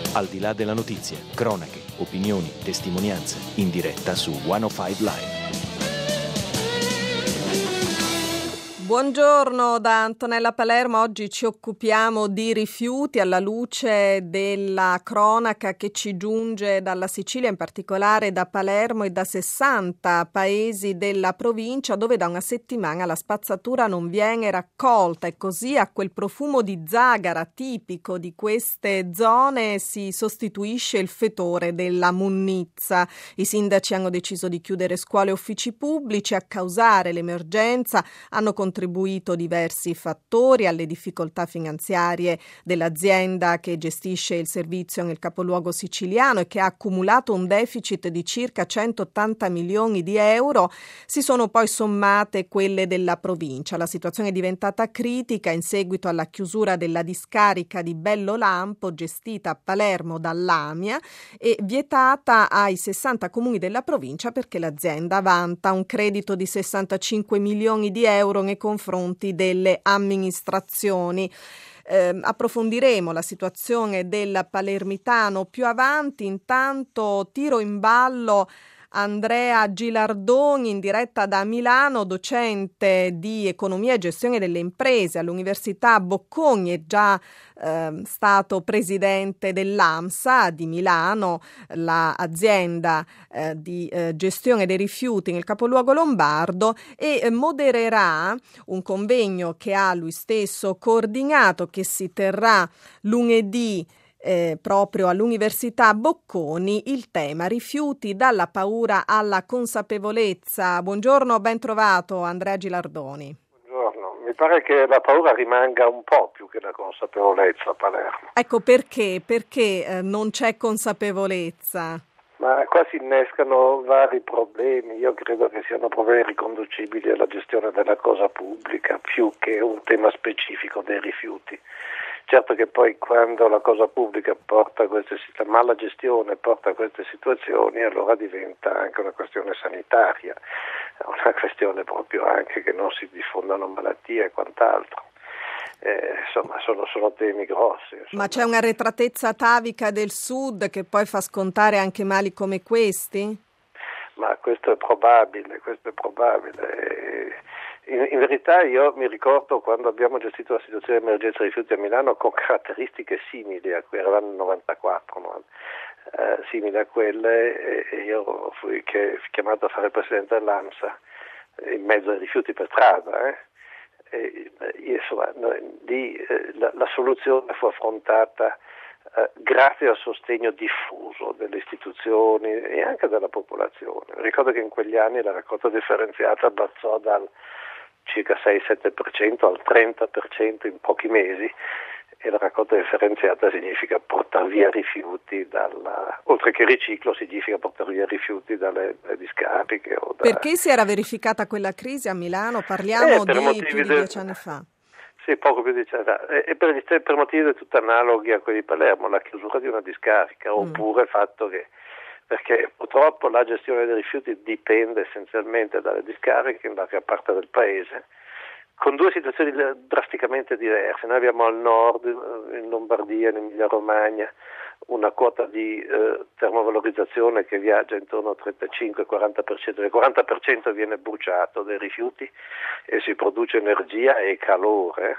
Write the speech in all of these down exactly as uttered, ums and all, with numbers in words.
Al di là della notizia, cronache, opinioni, testimonianze, in diretta su centocinque Live. Buongiorno da Antonella Palermo. Oggi ci occupiamo di rifiuti alla luce della cronaca che ci giunge dalla Sicilia, in particolare da Palermo e da sessanta paesi della provincia, dove da una settimana la spazzatura non viene raccolta e così a quel profumo di zagara tipico di queste zone si sostituisce il fetore della munnizza. I sindaci hanno deciso di chiudere scuole e uffici pubblici. A causare l'emergenza hanno contribuito contribuito diversi fattori alle difficoltà finanziarie dell'azienda che gestisce il servizio nel capoluogo siciliano e che ha accumulato un deficit di circa centottanta milioni di euro. Si sono poi sommate quelle della provincia. La situazione è diventata critica in seguito alla chiusura della discarica di Bello Lampo, gestita a Palermo dall'Amia e vietata ai sessanta comuni della provincia perché l'azienda vanta un credito di sessantacinque milioni di euro nei confronti delle amministrazioni. Eh, approfondiremo la situazione del palermitano più avanti. Intanto tiro in ballo Andrea Gilardoni in diretta da Milano, docente di economia e gestione delle imprese all'Università Bocconi, è già eh, stato presidente dell'AMSA di Milano, l'azienda eh, di eh, gestione dei rifiuti nel capoluogo lombardo, e eh, modererà un convegno che ha lui stesso coordinato, che si terrà lunedì Eh, proprio all'Università Bocconi. Il tema: rifiuti dalla paura alla consapevolezza. Buongiorno, ben trovato Andrea Gilardoni. Buongiorno, mi pare che la paura rimanga un po' più che la consapevolezza a Palermo. Ecco perché, perché eh, non c'è consapevolezza? Ma qua si innescano vari problemi. Io credo che siano problemi riconducibili alla gestione della cosa pubblica più che un tema specifico dei rifiuti. Certo che poi quando la cosa pubblica porta a queste la mala gestione porta a queste situazioni, allora diventa anche una questione sanitaria, una questione proprio anche che non si diffondano malattie e quant'altro. Eh, insomma sono, sono temi grossi. Insomma. Ma c'è un'arretratezza atavica del Sud che poi fa scontare anche mali come questi? Ma questo è probabile, questo è probabile. In, in verità io mi ricordo quando abbiamo gestito la situazione di emergenza rifiuti a Milano con caratteristiche simili a quelle, eravamo nel novantaquattro, no? eh, simili a quelle, e, e io fui che, chiamato a fare il presidente dell'AMSA in mezzo ai rifiuti per strada. Eh? E, io, insomma, lì eh, la, la soluzione fu affrontata eh, grazie al sostegno diffuso delle istituzioni e anche della popolazione. Ricordo che in quegli anni la raccolta differenziata abbassò dal circa sei sette per cento al trenta per cento in pochi mesi, e la raccolta differenziata significa portare via rifiuti dalla, oltre che riciclo significa portare via rifiuti dalle, dalle discariche. O da... Perché si era verificata quella crisi a Milano? Parliamo eh, di più di de... dieci anni fa. Sì, poco più di dieci anni fa. E, e per, per motivi del tutto analoghi a quelli di Palermo, la chiusura di una discarica, mm. oppure il fatto che perché purtroppo la gestione dei rifiuti dipende essenzialmente dalle discariche in varia parte del paese, con due situazioni drasticamente diverse. Noi abbiamo al nord, in Lombardia, in Emilia Romagna, una quota di eh, termovalorizzazione che viaggia intorno al trentacinque quaranta per cento, il quaranta per cento viene bruciato dai rifiuti e si produce energia e calore,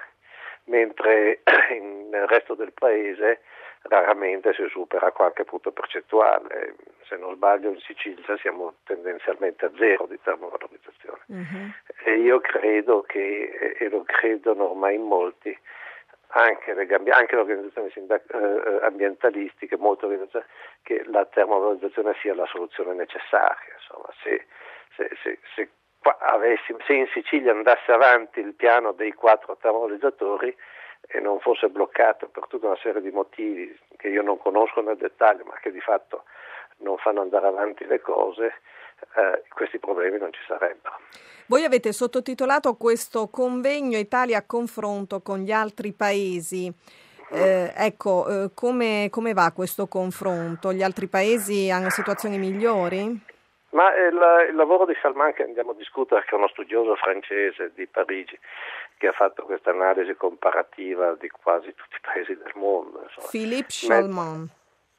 mentre nel resto del paese raramente si supera qualche punto percentuale. Se non sbaglio in Sicilia siamo tendenzialmente a zero di termovalorizzazione. Uh-huh. E io credo che, e lo credono ormai in molti, anche le, anche le organizzazioni sindac- eh, ambientalistiche, molte organizzazioni, che la termovalorizzazione sia la soluzione necessaria. Insomma, se, se, se, se, qua avessimo, se in Sicilia andasse avanti il piano dei quattro termovalorizzatori e non fosse bloccato per tutta una serie di motivi che io non conosco nel dettaglio, ma che di fatto non fanno andare avanti le cose, eh, questi problemi non ci sarebbero. Voi avete sottotitolato questo convegno Italia a confronto con gli altri paesi. Eh, ecco, eh, come, come va questo confronto? Gli altri paesi hanno situazioni migliori? Ma il, il lavoro di Salman, che andiamo a discutere, che è uno studioso francese di Parigi, che ha fatto questa analisi comparativa di quasi tutti i paesi del mondo. Insomma. Philippe Chalmon.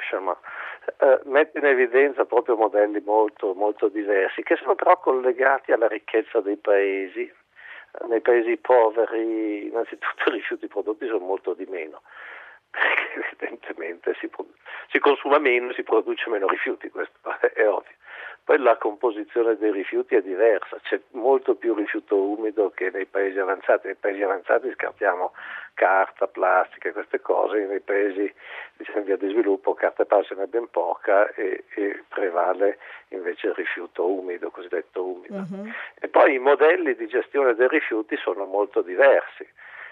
insomma, eh, mette in evidenza proprio modelli molto, molto diversi, che sono però collegati alla ricchezza dei paesi. Nei paesi poveri innanzitutto i rifiuti prodotti sono molto di meno, perché evidentemente si, si consuma meno, si produce meno rifiuti, questo è ovvio. Poi la composizione dei rifiuti è diversa, c'è molto più rifiuto umido che nei paesi avanzati. Nei paesi avanzati scartiamo carta, plastica, queste cose, nei paesi, diciamo, in via di sviluppo carta e plastica ne è ben poca e, e prevale invece il rifiuto umido, cosiddetto umido. Uh-huh. E poi i modelli di gestione dei rifiuti sono molto diversi.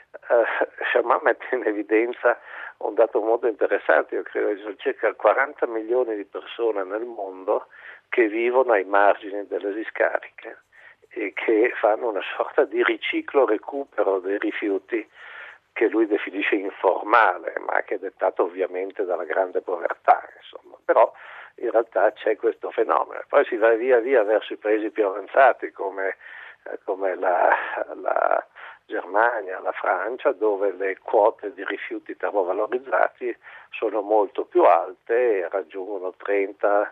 Uh, Sharma mette in evidenza un dato molto interessante. Io credo che ci sono circa quaranta milioni di persone nel mondo che vivono ai margini delle discariche e che fanno una sorta di riciclo recupero dei rifiuti che lui definisce informale, ma che è dettato ovviamente dalla grande povertà, insomma. Però in realtà c'è questo fenomeno. Poi si va via via verso i paesi più avanzati come, eh, come la, la Germania, la Francia, dove le quote di rifiuti termovalorizzati sono molto più alte e raggiungono trenta,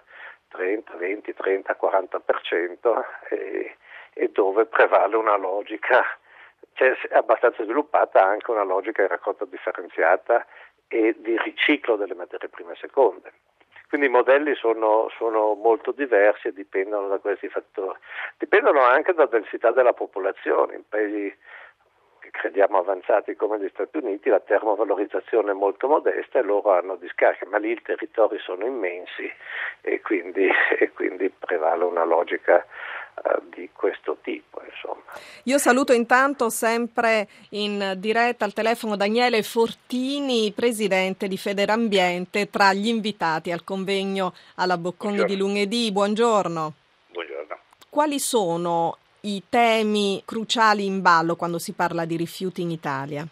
venti, trenta, quaranta per cento e, e dove prevale una logica, cioè è abbastanza sviluppata anche una logica di raccolta differenziata e di riciclo delle materie prime e seconde. Quindi i modelli sono, sono molto diversi e dipendono da questi fattori. Dipendono anche dalla densità della popolazione. In paesi che crediamo avanzati come gli Stati Uniti la termovalorizzazione è molto modesta e loro hanno discariche, ma lì i territori sono immensi e quindi, e quindi prevale una logica uh, di questo tipo, insomma. Io saluto intanto sempre in diretta al telefono Daniele Fortini, presidente di Federambiente, tra gli invitati al convegno alla Bocconi Buongiorno. Di lunedì. Buongiorno. Buongiorno. Quali sono i temi cruciali in ballo quando si parla di rifiuti in Italia?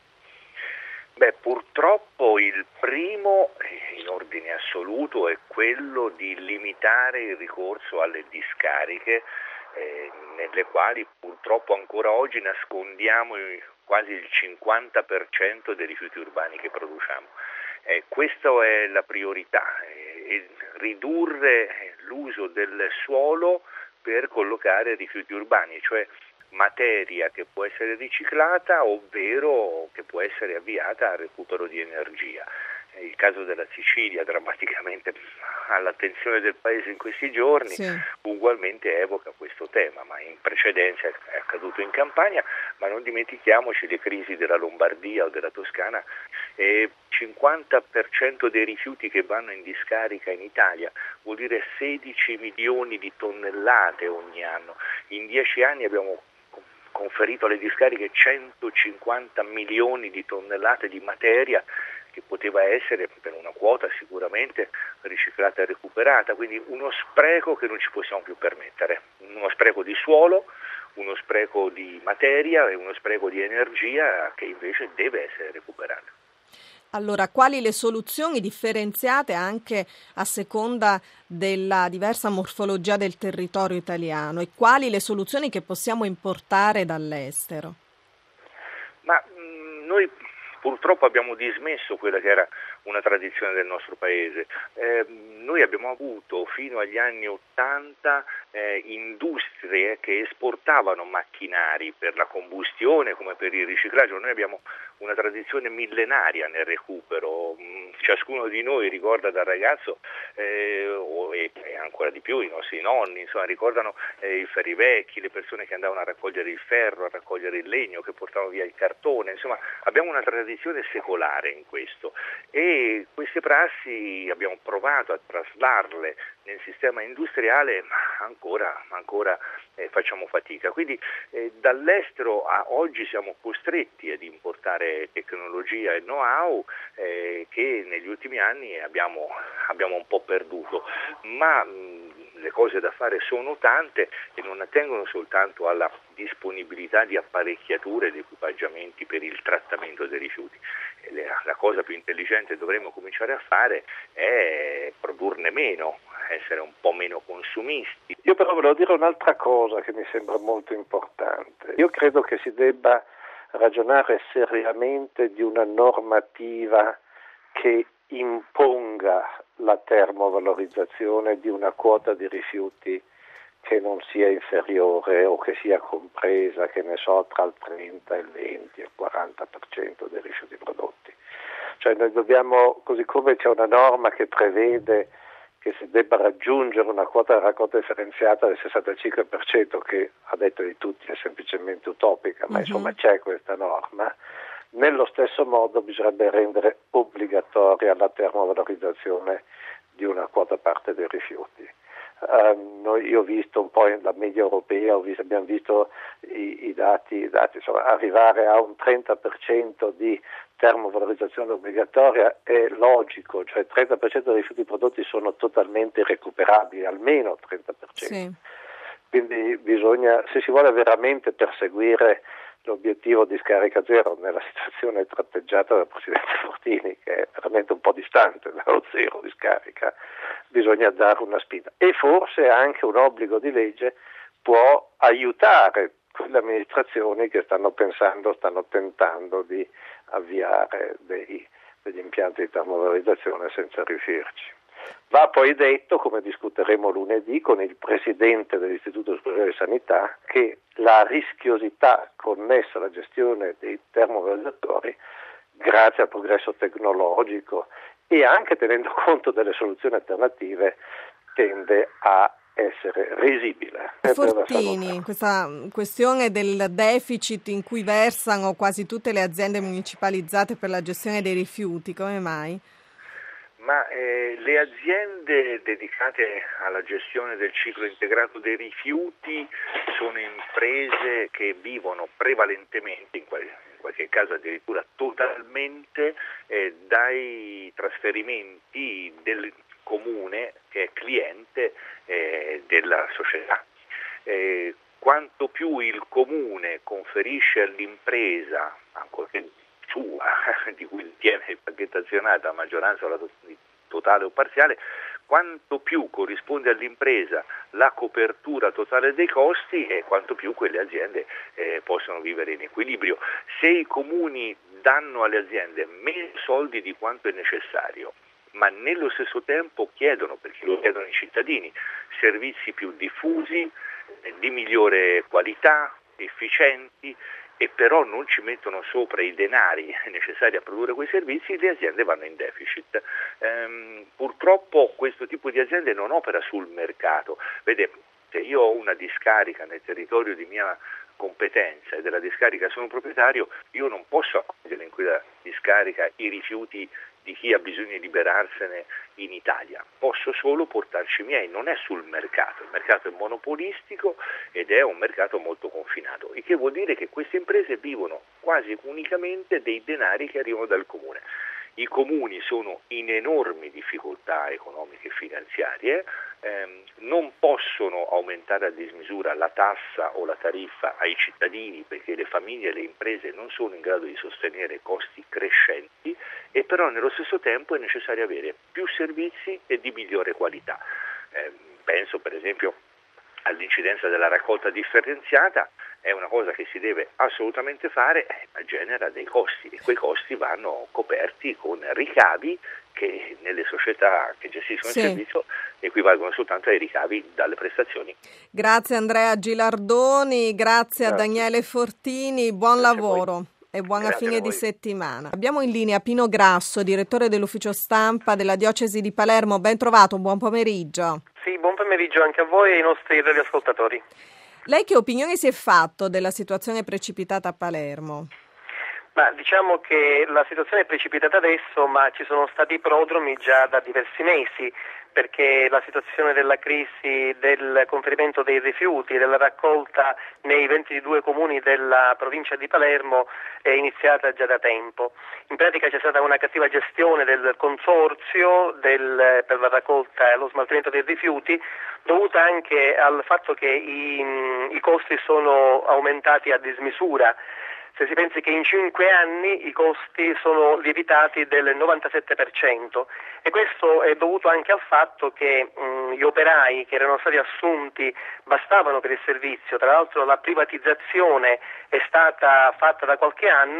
Beh, purtroppo il primo, in ordine assoluto, è quello di limitare il ricorso alle discariche, eh, nelle quali purtroppo ancora oggi nascondiamo quasi il cinquanta per cento dei rifiuti urbani che produciamo. Eh, questa è la priorità, eh, ridurre l'uso del suolo per collocare rifiuti urbani, cioè materia che può essere riciclata ovvero che può essere avviata al recupero di energia. Il caso della Sicilia, drammaticamente all'attenzione del Paese in questi giorni, sì. Ugualmente evoca questo tema, ma in precedenza è accaduto in Campania, ma non dimentichiamoci le crisi della Lombardia o della Toscana. Il cinquanta per cento dei rifiuti che vanno in discarica in Italia vuol dire sedici milioni di tonnellate ogni anno. In dieci anni abbiamo conferito alle discariche centocinquanta milioni di tonnellate di materia che poteva essere per una quota sicuramente riciclata e recuperata, quindi uno spreco che non ci possiamo più permettere, uno spreco di suolo, uno spreco di materia e uno spreco di energia che invece deve essere recuperato. Allora, quali le soluzioni differenziate anche a seconda della diversa morfologia del territorio italiano e quali le soluzioni che possiamo importare dall'estero? Ma mh, noi purtroppo abbiamo dismesso quella che era una tradizione del nostro paese. Eh, noi abbiamo avuto fino agli anni Ottanta eh, industrie che esportavano macchinari per la combustione come per il riciclaggio. Noi abbiamo una tradizione millenaria nel recupero. Ciascuno di noi ricorda da ragazzo eh, e ancora di più i nostri nonni, insomma, ricordano eh, i ferri vecchi, le persone che andavano a raccogliere il ferro, a raccogliere il legno, che portavano via il cartone. Insomma, abbiamo una tradizione secolare in questo e queste prassi abbiamo provato a traslarle nel sistema industriale, ma ancora, ancora eh, facciamo fatica. Quindi eh, dall'estero a oggi siamo costretti ad importare tecnologia e know-how eh, che negli ultimi anni abbiamo, abbiamo un po' perduto, ma mh, le cose da fare sono tante e non attengono soltanto alla disponibilità di apparecchiature ed equipaggiamenti per il trattamento dei rifiuti. La cosa più intelligente che dovremmo cominciare a fare è produrne meno, essere un po' meno consumisti. Io però volevo dire un'altra cosa che mi sembra molto importante. Io credo che si debba ragionare seriamente di una normativa che imponga la termovalorizzazione di una quota di rifiuti che non sia inferiore o che sia compresa, che ne so, tra il trenta, il venti e il quaranta per cento dei rifiuti prodotti. Cioè noi dobbiamo, così come c'è una norma che prevede che si debba raggiungere una quota di raccolta differenziata del sessantacinque per cento, che a detto di tutti è semplicemente utopica, ma uh-huh. insomma c'è questa norma, nello stesso modo bisognerebbe rendere obbligatoria la termovalorizzazione di una quota parte dei rifiuti. Uh, noi, io ho visto un po' la media europea, ho visto, abbiamo visto i, i dati, i dati insomma, arrivare a un trenta per cento di termovalorizzazione obbligatoria è logico, cioè il trenta per cento dei rifiuti prodotti sono totalmente recuperabili, almeno il trenta per cento. Sì. Quindi bisogna, se si vuole veramente perseguire l'obiettivo di scarica zero nella situazione tratteggiata dal Presidente Fortini, che è veramente un po' distante dallo zero di scarica, bisogna dare una spinta. E forse anche un obbligo di legge può aiutare quelle amministrazioni che stanno pensando, stanno tentando di avviare dei, degli impianti di termovalorizzazione senza riuscirci. Va poi detto, come discuteremo lunedì con il Presidente dell'Istituto Superiore di Sanità, che la rischiosità connessa alla gestione dei termovalorizzatori, grazie al progresso tecnologico e anche tenendo conto delle soluzioni alternative, tende a essere risibile. Fortini, questa questione del deficit in cui versano quasi tutte le aziende municipalizzate per la gestione dei rifiuti, come mai? Ma eh, le aziende dedicate alla gestione del ciclo integrato dei rifiuti sono imprese che vivono prevalentemente, in, qual- in qualche caso addirittura totalmente, eh, dai trasferimenti del comune che è cliente eh, della società. Eh, quanto più il comune conferisce all'impresa, ancorché sua, di cui tiene il pacchetto azionario a maggioranza o la totale o parziale, quanto più corrisponde all'impresa la copertura totale dei costi e quanto più quelle aziende eh, possono vivere in equilibrio. Se i comuni danno alle aziende meno soldi di quanto è necessario, ma nello stesso tempo chiedono, perché lo chiedono i cittadini, servizi più diffusi, eh, di migliore qualità, efficienti, e però non ci mettono sopra i denari necessari a produrre quei servizi, le aziende vanno in deficit. Ehm, purtroppo questo tipo di aziende non opera sul mercato. Vede, se io ho una discarica nel territorio di mia competenza e della discarica sono proprietario, io non posso accogliere in quella discarica i rifiuti di chi ha bisogno di liberarsene in Italia, posso solo portarci i miei, non è sul mercato, il mercato è monopolistico ed è un mercato molto confinato, il che vuol dire che queste imprese vivono quasi unicamente dei denari che arrivano dal comune. I comuni sono in enormi difficoltà economiche e finanziarie, ehm, non possono aumentare a dismisura la tassa o la tariffa ai cittadini perché le famiglie e le imprese non sono in grado di sostenere costi crescenti, e però nello stesso tempo è necessario avere più servizi e di migliore qualità. Eh, penso per esempio all'incidenza della raccolta differenziata, è una cosa che si deve assolutamente fare, ma genera dei costi e quei costi vanno coperti con ricavi che nelle società che gestiscono sì. il servizio equivalgono soltanto ai ricavi dalle prestazioni. Grazie Andrea Gilardoni, grazie, grazie. a Daniele Fortini, buon grazie lavoro e buona grazie fine di settimana. Abbiamo in linea Pino Grasso, direttore dell'ufficio stampa della Diocesi di Palermo. Ben trovato, buon pomeriggio. Sì, buon pomeriggio anche a voi e ai nostri radioascoltatori. Lei che opinione si è fatto della situazione precipitata a Palermo? Ma diciamo che la situazione è precipitata adesso, ma ci sono stati prodromi già da diversi mesi, perché la situazione della crisi del conferimento dei rifiuti e della raccolta nei ventidue comuni della provincia di Palermo è iniziata già da tempo. In pratica c'è stata una cattiva gestione del consorzio del, per la raccolta e lo smaltimento dei rifiuti, dovuta anche al fatto che i, i costi sono aumentati a dismisura. Se si pensi che in cinque anni i costi sono lievitati del novantasette per cento, e questo è dovuto anche al fatto che mh, gli operai che erano stati assunti bastavano per il servizio. Tra l'altro la privatizzazione è stata fatta da qualche anno,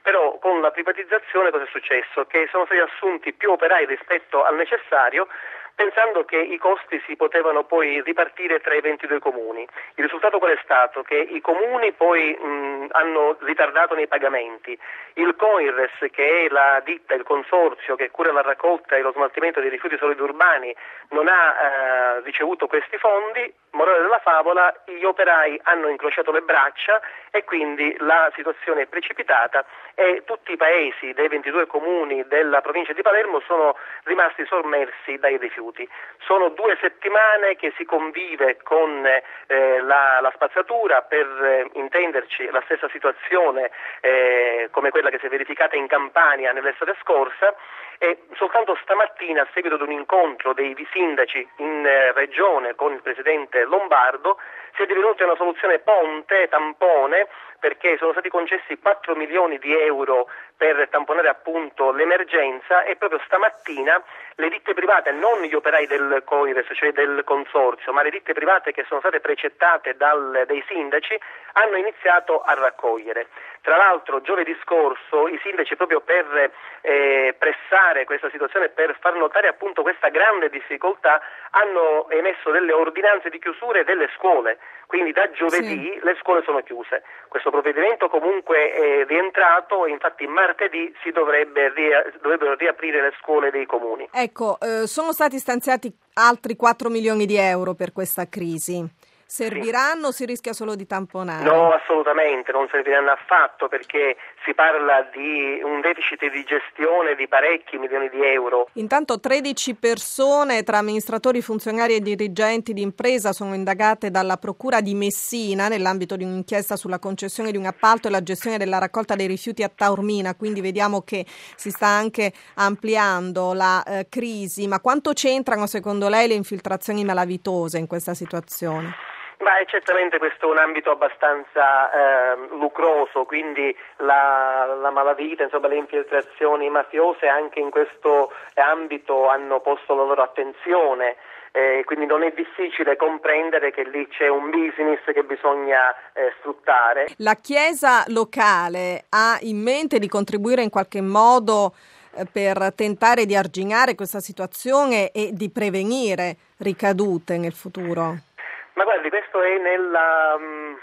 Però con la privatizzazione cosa è successo? Che sono stati assunti più operai rispetto al necessario, pensando che i costi si potevano poi ripartire tra i ventidue comuni. Il risultato qual è stato? Che i comuni poi mh, hanno ritardato nei pagamenti. Il COIRES, che è la ditta, il consorzio che cura la raccolta e lo smaltimento dei rifiuti solidi urbani, non ha eh, ricevuto questi fondi. Morale della favola, gli operai hanno incrociato le braccia e quindi la situazione è precipitata e tutti i paesi dei ventidue comuni della provincia di Palermo sono rimasti sommersi dai rifiuti. Sono due settimane che si convive con eh, la, la spazzatura, per eh, intenderci la stessa situazione eh, come quella che si è verificata in Campania nell'estate scorsa, e soltanto stamattina, a seguito di un incontro dei sindaci in eh, regione con il presidente Lombardo, si è divenuta una soluzione ponte, tampone, perché sono stati concessi quattro milioni di euro per tamponare appunto l'emergenza, e proprio stamattina le ditte private, non gli operai del COIRES, cioè del consorzio, ma le ditte private che sono state precettate dal, dai sindaci, hanno iniziato a raccogliere. Tra l'altro giovedì scorso i sindaci, proprio per eh, pressare questa situazione, per far notare appunto questa grande difficoltà, hanno emesso delle ordinanze di chiusure delle scuole, quindi da giovedì sì. Le scuole sono chiuse. Questo provvedimento comunque è rientrato e infatti martedì si dovrebbe ria- dovrebbero riaprire le scuole dei comuni. Ecco, eh, sono stati stanziati altri quattro milioni di euro per questa crisi. Serviranno o si rischia solo di tamponare? No, assolutamente, non serviranno affatto, perché si parla di un deficit di gestione di parecchi milioni di euro. Intanto tredici persone tra amministratori, funzionari e dirigenti di impresa sono indagate dalla Procura di Messina nell'ambito di un'inchiesta sulla concessione di un appalto e la gestione della raccolta dei rifiuti a Taormina, quindi vediamo che si sta anche ampliando la eh, crisi. Ma quanto c'entrano secondo lei le infiltrazioni malavitose in questa situazione? Beh, certamente questo è un ambito abbastanza eh, lucroso, quindi la, la malavita, insomma le infiltrazioni mafiose anche in questo ambito hanno posto la loro attenzione, eh, quindi non è difficile comprendere che lì c'è un business che bisogna eh, sfruttare. La Chiesa locale ha in mente di contribuire in qualche modo eh, per tentare di arginare questa situazione e di prevenire ricadute nel futuro? Ma guardi, questo è nella,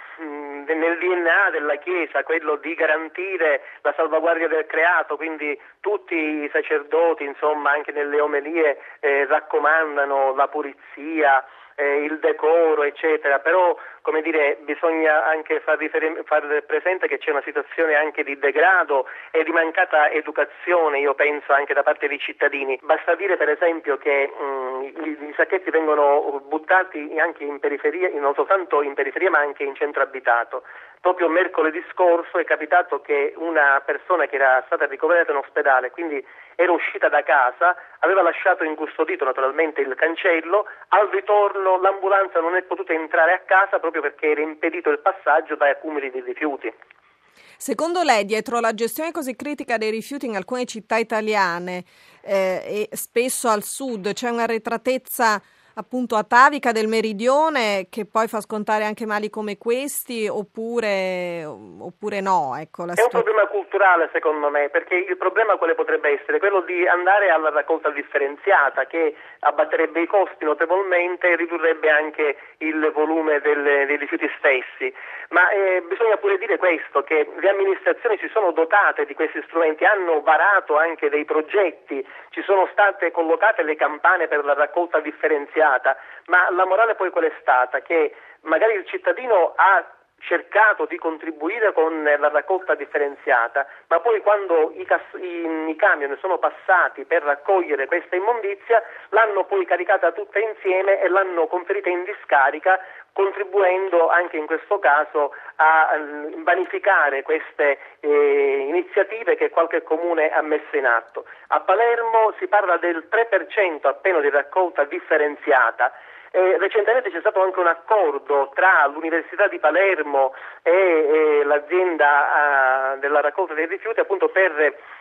mh, nel D N A della Chiesa, quello di garantire la salvaguardia del creato, quindi tutti i sacerdoti, insomma, anche nelle omelie eh, raccomandano la pulizia, eh, il decoro, eccetera, però come dire, bisogna anche far, rifer- far presente che c'è una situazione anche di degrado e di mancata educazione, io penso, anche da parte dei cittadini. Basta dire per esempio che mh, i, i sacchetti vengono buttati anche in periferia, non soltanto in periferia ma anche in centro abitato. Proprio mercoledì scorso è capitato che una persona che era stata ricoverata in ospedale, quindi era uscita da casa, aveva lasciato incustodito naturalmente il cancello, al ritorno l'ambulanza non è potuta entrare a casa proprio perché era impedito il passaggio dai accumuli di rifiuti. Secondo lei, dietro la gestione così critica dei rifiuti in alcune città italiane eh, e spesso al sud, c'è un'arretratezza appunto atavica del meridione che poi fa scontare anche mali come questi, oppure, oppure no? Ecco, la È un problema culturale secondo me, perché il problema quale potrebbe essere? Quello di andare alla raccolta differenziata, che abbatterebbe i costi notevolmente e ridurrebbe anche il volume del, dei rifiuti stessi. Ma eh, bisogna pure dire questo, che le amministrazioni si sono dotate di questi strumenti, hanno varato anche dei progetti, ci sono state collocate le campane per la raccolta differenziata, ma la morale poi qual è stata? Che magari il cittadino ha cercato di contribuire con la raccolta differenziata, ma poi quando i, cass- i, i camion sono passati per raccogliere questa immondizia l'hanno poi caricata tutta insieme e l'hanno conferita in discarica, contribuendo anche in questo caso a um, vanificare queste eh, iniziative che qualche comune ha messo in atto. A Palermo si parla del tre per cento appena di raccolta differenziata. Eh, recentemente c'è stato anche un accordo tra l'Università di Palermo e, e l'azienda uh, della raccolta dei rifiuti appunto per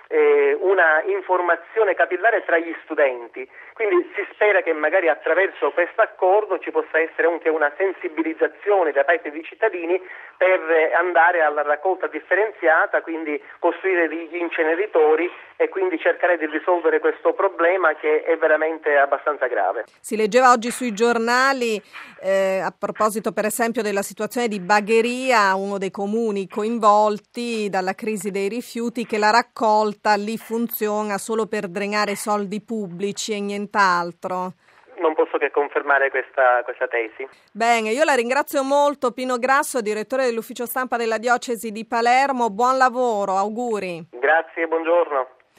eh, una informazione capillare tra gli studenti. Quindi si spera che magari attraverso questo accordo ci possa essere anche una sensibilizzazione da parte dei cittadini per andare alla raccolta differenziata, quindi costruire degli inceneritori e quindi cercare di risolvere questo problema che è veramente abbastanza grave. Si leggeva oggi sui giornali, eh, a proposito per esempio della situazione di Bagheria, uno dei comuni coinvolti dalla crisi dei rifiuti, che la raccolta lì funziona solo per drenare soldi pubblici e nient'altro. Non posso che confermare questa, questa tesi. Bene, io la ringrazio molto, Pino Grasso, direttore dell'ufficio stampa della Diocesi di Palermo. Buon lavoro, auguri. Grazie, buongiorno.